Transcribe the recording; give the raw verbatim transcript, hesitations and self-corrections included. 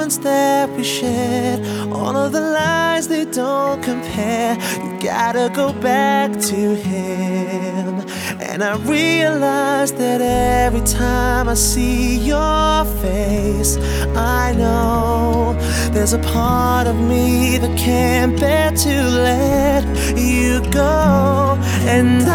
moments that we shared, all of the lies they don't compare. You gotta go back to him. And I realize that every time I see your face, I know there's a part of me that can't bear to let you go. And